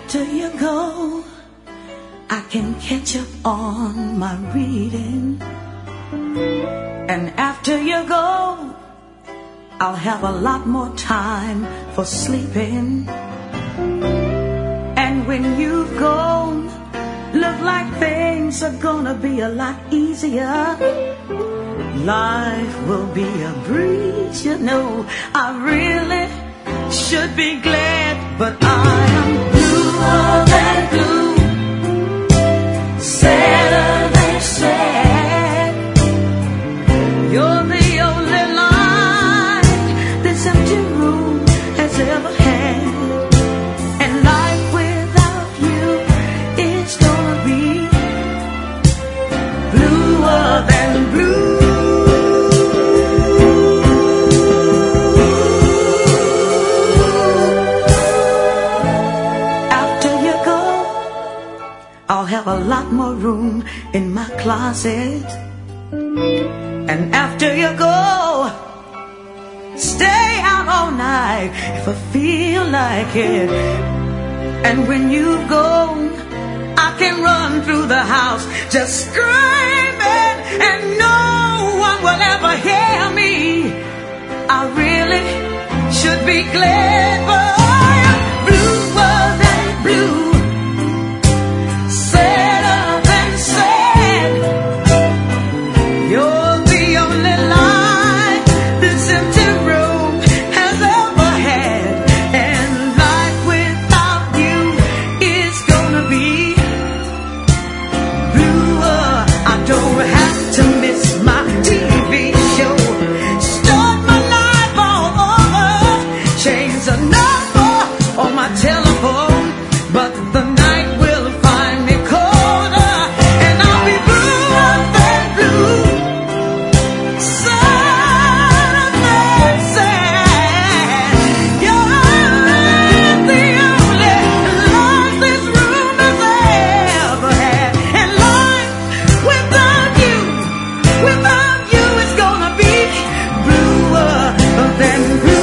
after you go, I can catch up on my reading. And after you go, I'll have a lot more time for sleeping. And when you've gone, look like things are gonna be a lot easier. Life will be a breeze, you know. I really should be glad, but I am bluer than blue, sadder than sad. You're the only light this empty room has ever had. And life without you is gonna be bluer than blue. I'll have a lot more room in my closet. And after you go, stay out all night if I feel like it. And when you've gone, I can run through the house just screaming, and no one will ever hear me. I really should be glad, but I am bluer than blue, sadder than sad. You're the only light this empty room has ever had. And life without you is gonna be bluer. I don't have to miss my TV show, start my life all over, change the number on my telephone, but the night will find me colder, and I'll be bluer than blue, sadder than sad. You're the only light this room has ever had. And life without you is gonna be bluer than blue.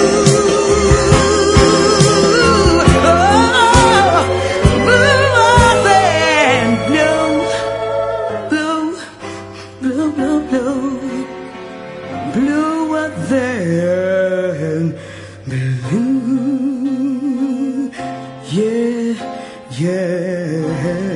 Blue, blue, blue, bluer than blue, yeah, yeah.